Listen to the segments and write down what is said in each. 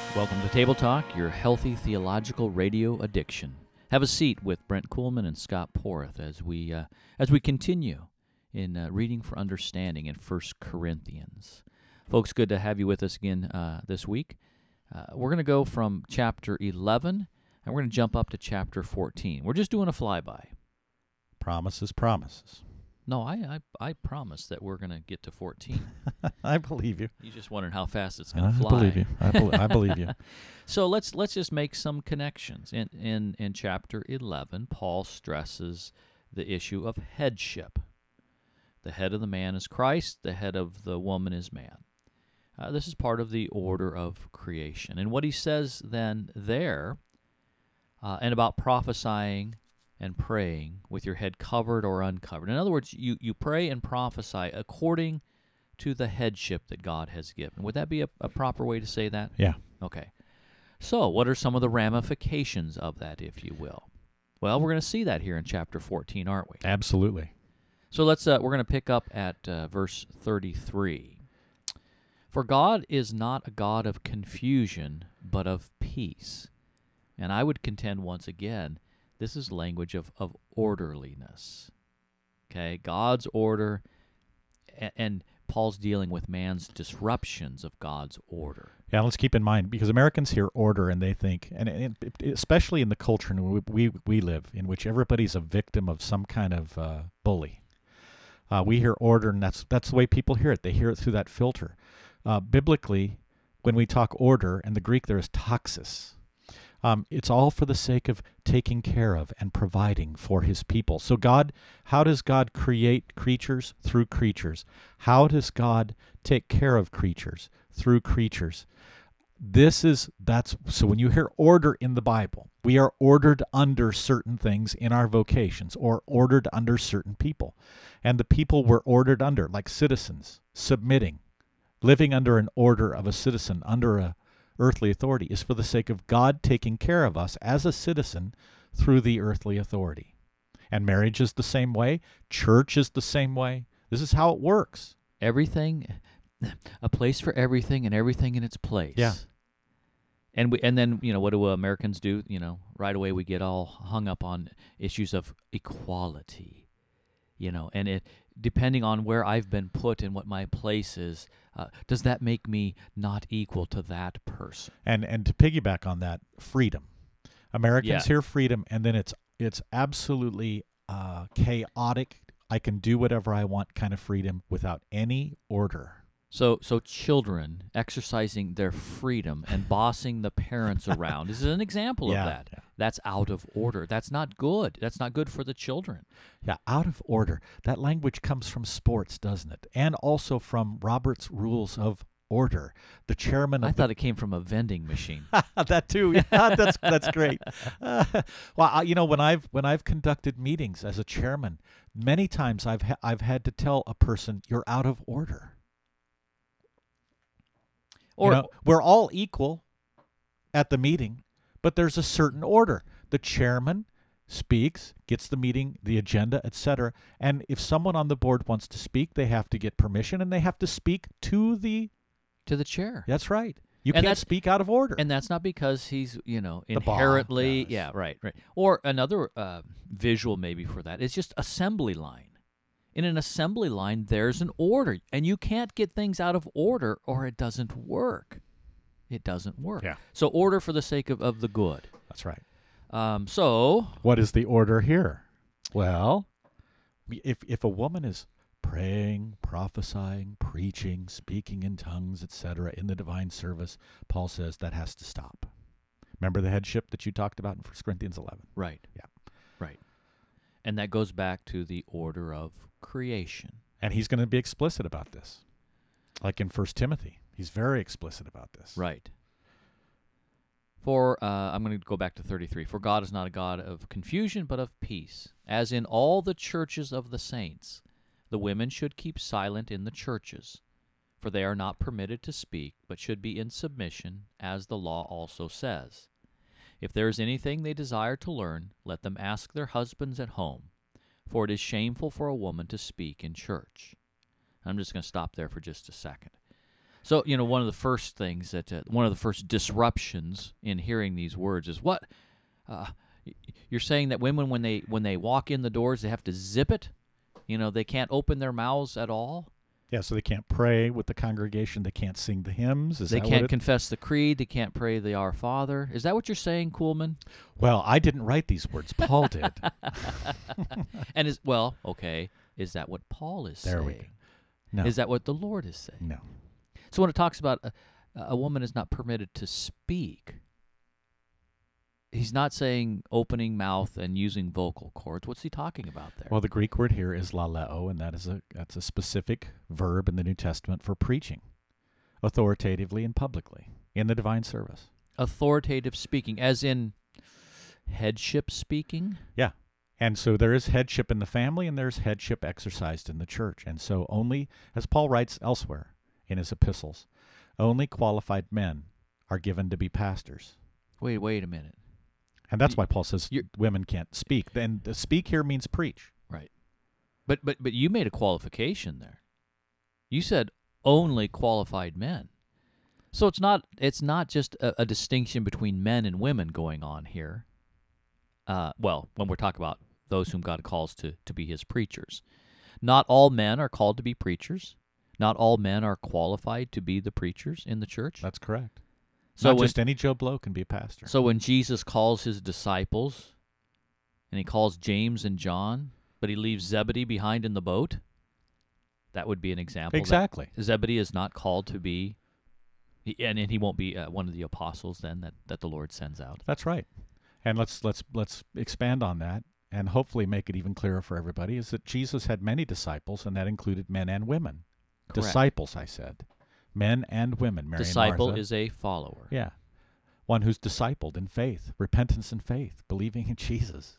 Welcome to Table Talk, your healthy theological radio addiction. Have a seat with Brent Kuhlman and Scott Porth as we continue in reading for understanding in 1 Corinthians. Folks, good to have you with us again this week. We're going to go from chapter 11, and we're going to jump up to chapter 14. We're just doing a flyby. Promises, promises. No, I promise that we're going to get to 14. I believe you. You're just wondering how fast it's going to fly. I believe you. I believe you. So let's just make some connections. In chapter 11, Paul stresses the issue of headship. The head of the man is Christ. The head of the woman is man. This is part of the order of creation. And what he says then there, and about prophesying and praying with your head covered or uncovered. In other words, you pray and prophesy according to the headship that God has given. Would that be a proper way to say that? Yeah. Okay. So what are some of the ramifications of that, if you will? Well, we're going to see that here in chapter 14, aren't we? Absolutely. So we're going to pick up at verse 33. For God is not a God of confusion, but of peace. And I would contend once again, this is language of orderliness. Okay, God's order, and Paul's dealing with man's disruptions of God's order. Yeah, let's keep in mind, because Americans hear order and they think, and especially in the culture in which we live, in which everybody's a victim of some kind of bully. We hear order, and that's the way people hear it. They hear it through that filter. Biblically, when we talk order, and the Greek there is taxis, it's all for the sake of taking care of and providing for his people. So how does God create creatures? Through creatures. How does God take care of creatures? Through creatures. So when you hear order in the Bible, we are ordered under certain things in our vocations, or ordered under certain people. And the people we're ordered under, like citizens, submitting, living under an order of a citizen, under a earthly authority, is for the sake of God taking care of us as a citizen through the earthly authority. And marriage is the same way. Church is the same way. This is how it works. Everything, a place for everything, and everything in its place. Yeah. And then what do Americans do? Right away we get all hung up on issues of equality. And it, depending on where I've been put and what my place is, does that make me not equal to that person? And to piggyback on that, freedom. Americans hear freedom, and then it's absolutely chaotic. I can do whatever I want kind of freedom without any order. So children exercising their freedom and bossing the parents around is an example of that. Yeah. That's out of order. That's not good. That's not good for the children. Yeah, out of order. That language comes from sports, doesn't it? And also from Robert's Rules of Order. The chairman of I thought it came from a vending machine. That too. Yeah, that's great. When I've conducted meetings as a chairman, many times I've had to tell a person, you're out of order. We're all equal at the meeting, but there's a certain order. The chairman speaks, gets the meeting, the agenda, etc. And if someone on the board wants to speak, they have to get permission, and they have to speak to the chair. That's right. You can't speak out of order. And that's not because he's, The inherently, boss. yeah, right. Or another visual maybe for that is just assembly line. In an assembly line, there's an order, and you can't get things out of order or it doesn't work. It doesn't work. Yeah. So order for the sake of the good. That's right. So what is the order here? Well, if a woman is praying, prophesying, preaching, speaking in tongues, etc., in the divine service, Paul says that has to stop. Remember the headship that you talked about in 1 Corinthians 11? Right. Yeah. Right. And that goes back to the order of creation. And he's going to be explicit about this. Like in 1 Timothy, he's very explicit about this. Right. For, I'm going to go back to 33. For God is not a God of confusion, but of peace. As in all the churches of the saints, the women should keep silent in the churches, for they are not permitted to speak, but should be in submission, as the law also says. If there is anything they desire to learn, let them ask their husbands at home, for it is shameful for a woman to speak in church. I'm just going to stop there for just a second. So, one of the first things one of the first disruptions in hearing these words is what? You're saying that women, when they walk in the doors, they have to zip it? They can't open their mouths at all? Yeah, so they can't pray with the congregation. They can't sing the hymns. They can't confess the creed. They can't pray the Our Father. Is that what you're saying, Kuhlman? Well, I didn't write these words. Paul did. And is that what Paul is saying? There we go. No. Is that what the Lord is saying? No. So when it talks about a woman is not permitted to speak, he's not saying opening mouth and using vocal cords. What's he talking about there? Well, the Greek word here is laleo, and that's a specific verb in the New Testament for preaching, authoritatively and publicly, in the divine service. Authoritative speaking, as in headship speaking? Yeah. And so there is headship in the family, and there's headship exercised in the church. And so only, as Paul writes elsewhere in his epistles, only qualified men are given to be pastors. Wait a minute. And that's why Paul says women can't speak. And the speak here means preach. Right. But you made a qualification there. You said only qualified men. So it's not just a distinction between men and women going on here. When we're talking about those whom God calls to be his preachers. Not all men are called to be preachers. Not all men are qualified to be the preachers in the church. That's correct. So Not just any Joe Blow can be a pastor. So when Jesus calls his disciples, and he calls James and John, but he leaves Zebedee behind in the boat, that would be an example. Exactly. That Zebedee is not called to be, and he won't be one of the apostles then that the Lord sends out. That's right. And let's expand on that and hopefully make it even clearer for everybody, is that Jesus had many disciples, and that included men and women. Correct. Disciples, I said. Men and women. Mary Disciple and Martha. is a follower. Yeah. One who's discipled in faith, repentance and faith, believing in Jesus.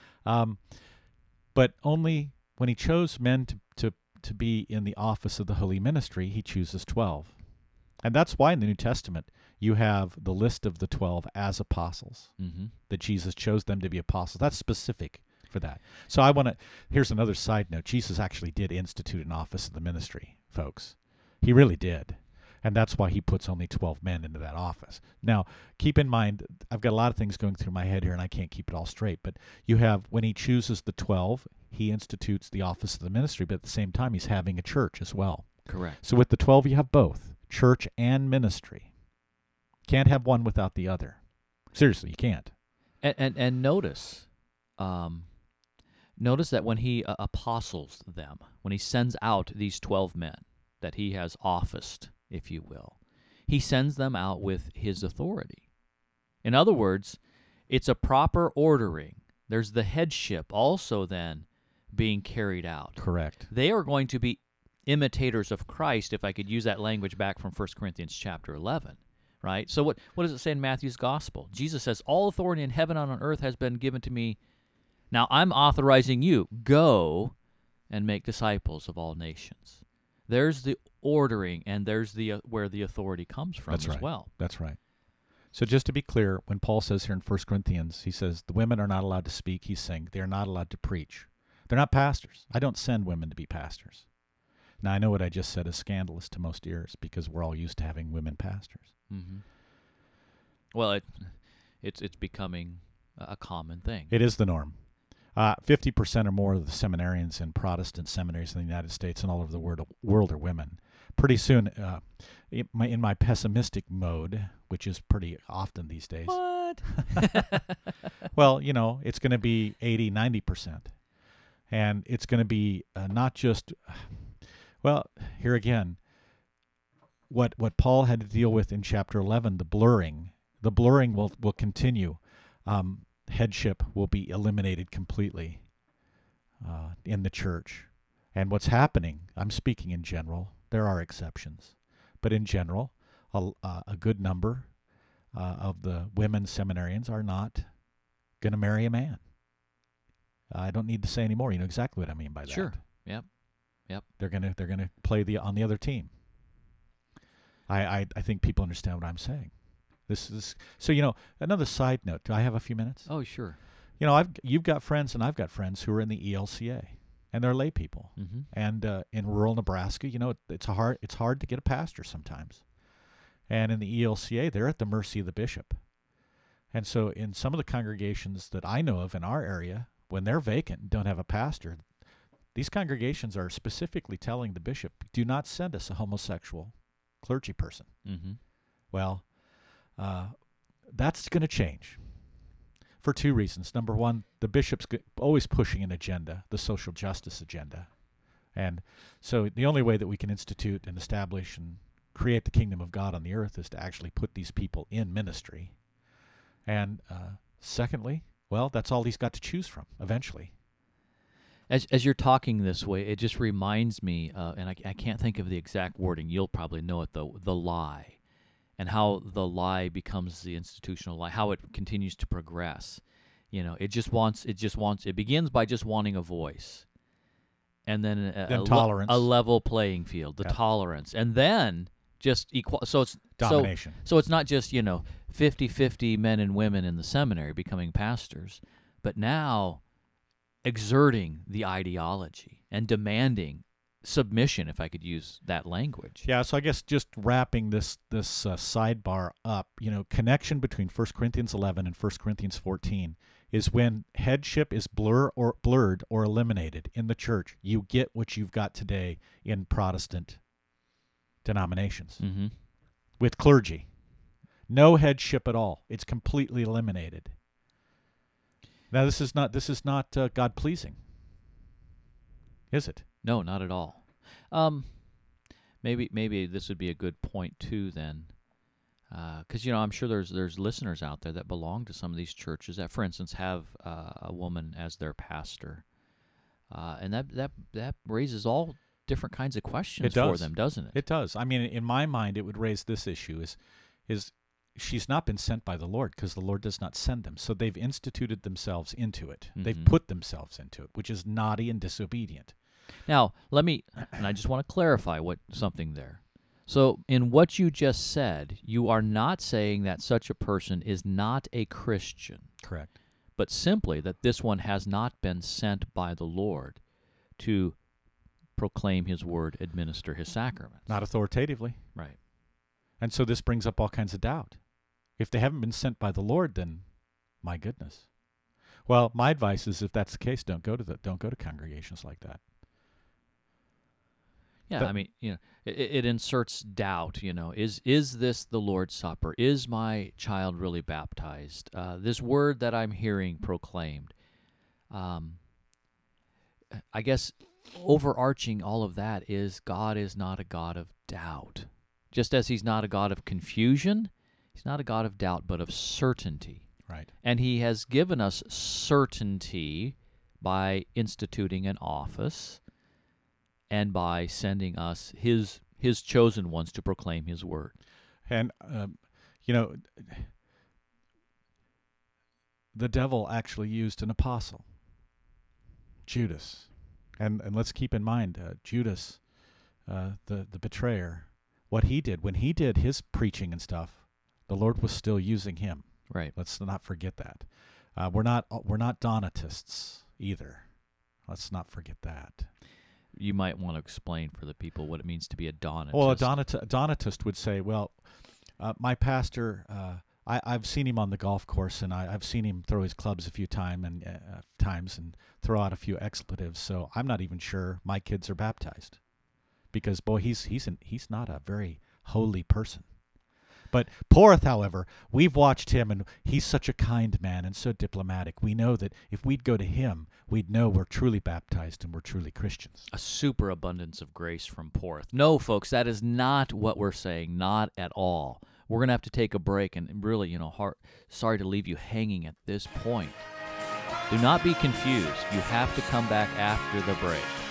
But only when he chose men to be in the office of the holy ministry, he chooses 12. And that's why in the New Testament you have the list of the 12 as apostles, that Jesus chose them to be apostles. That's specific for that. So here's another side note. Jesus actually did institute an office of the ministry, folks. He really did. And that's why he puts only 12 men into that office. Now, keep in mind, I've got a lot of things going through my head here, and I can't keep it all straight. But you have, when he chooses the 12, he institutes the office of the ministry, but at the same time, he's having a church as well. Correct. So with the 12, you have both, church and ministry. Can't have one without the other. Seriously, you can't. And notice that when he apostles them, when he sends out these 12 men that he has officed, if you will, he sends them out with his authority. In other words, it's a proper ordering. There's the headship also then being carried out. Correct. They are going to be imitators of Christ, if I could use that language back from 1 Corinthians chapter 11, right? So what does it say in Matthew's gospel? Jesus says, all authority in heaven and on earth has been given to me. Now I'm authorizing you, go and make disciples of all nations. There's the ordering, and there's where the authority comes from as well. That's right. So just to be clear, when Paul says here in 1 Corinthians, he says the women are not allowed to speak. He's saying they're not allowed to preach. They're not pastors. I don't send women to be pastors. Now, I know what I just said is scandalous to most ears because we're all used to having women pastors. Mm-hmm. Well, it's becoming a common thing. It is the norm. 50% or more of the seminarians in Protestant seminaries in the United States and all over the world are women. Pretty soon, in my pessimistic mode, which is pretty often these days. What? Well, it's going to be 80, 90%. And it's going to be not just, well, here again, what Paul had to deal with in chapter 11, the blurring will continue. Headship will be eliminated completely in the church. And what's happening, I'm speaking in general, there are exceptions, but in general, a good number of the women seminarians are not going to marry a man. I don't need to say any more. You know exactly what I mean by that. Sure. Yep. They're gonna play on the other team. I think people understand what I'm saying. This is so. Another side note. Do I have a few minutes? Oh, sure. You've got friends and I've got friends who are in the ELCA, and they're lay people. Mm-hmm. And in rural Nebraska, it's hard to get a pastor sometimes. And in the ELCA, they're at the mercy of the bishop. And so in some of the congregations that I know of in our area, when they're vacant and don't have a pastor, these congregations are specifically telling the bishop, do not send us a homosexual clergy person. Mm-hmm. Well, that's going to change for two reasons. Number one, the bishop's always pushing an agenda, the social justice agenda. And so the only way that we can institute and establish and create the kingdom of God on the earth is to actually put these people in ministry. And secondly, well, that's all he's got to choose from eventually. As you're talking this way, it just reminds me, and I can't think of the exact wording. You'll probably know it, though. The lie, and how the lie becomes the institutional lie. How it continues to progress. It begins by just wanting a voice, and then tolerance, a level playing field, the tolerance, and then just equal. So it's domination. So it's not just 50-50 men and women in the seminary becoming pastors, but now exerting the ideology and demanding submission, if I could use that language. Yeah, so I guess just wrapping this sidebar up, connection between 1 Corinthians 11 and 1 Corinthians 14 is when headship is blurred or eliminated in the church. You get what you've got today in Protestant denominations Mm-hmm. with clergy. No headship at all. It's completely eliminated. Now, this is not God-pleasing, is it? No, not at all. Maybe this would be a good point too. Then, because I'm sure there's listeners out there that belong to some of these churches that, for instance, have a woman as their pastor, and that raises all different kinds of questions for them, doesn't it? It does. I mean, in my mind, it would raise this issue: is she's not been sent by the Lord, because the Lord does not send them. So they've instituted themselves into it. Mm-hmm. They've put themselves into it, which is naughty and disobedient. Now, and I just want to clarify something there. So in what you just said, you are not saying that such a person is not a Christian. Correct. But simply that this one has not been sent by the Lord to proclaim his word, administer his sacraments. Not authoritatively. Right. And so this brings up all kinds of doubt. If they haven't been sent by the Lord, then my goodness. Well, my advice is, if that's the case, don't go to congregations like that. Yeah, it inserts doubt. Is this the Lord's Supper? Is my child really baptized? This word that I'm hearing proclaimed. I guess overarching all of that is God is not a God of doubt. Just as he's not a God of confusion, he's not a God of doubt, but of certainty. Right. And he has given us certainty by instituting an office and by sending us his chosen ones to proclaim his word. And, the devil actually used an apostle, Judas. And let's keep in mind, Judas, the betrayer, what he did, when he did his preaching and stuff, the Lord was still using him. Right. Let's not forget that. We're not Donatists either. Let's not forget that. You might want to explain for the people what it means to be a Donatist. Well, a Donatist would say, well, my pastor, I've seen him on the golf course, and I've seen him throw his clubs a few times and throw out a few expletives, so I'm not even sure my kids are baptized. Because, boy, he's not a very holy person. But Porth, however, we've watched him, and he's such a kind man and so diplomatic. We know that if we'd go to him, we'd know we're truly baptized and we're truly Christians. A superabundance of grace from Porth. No, folks, that is not what we're saying, not at all. We're going to have to take a break, and really, sorry to leave you hanging at this point. Do not be confused. You have to come back after the break.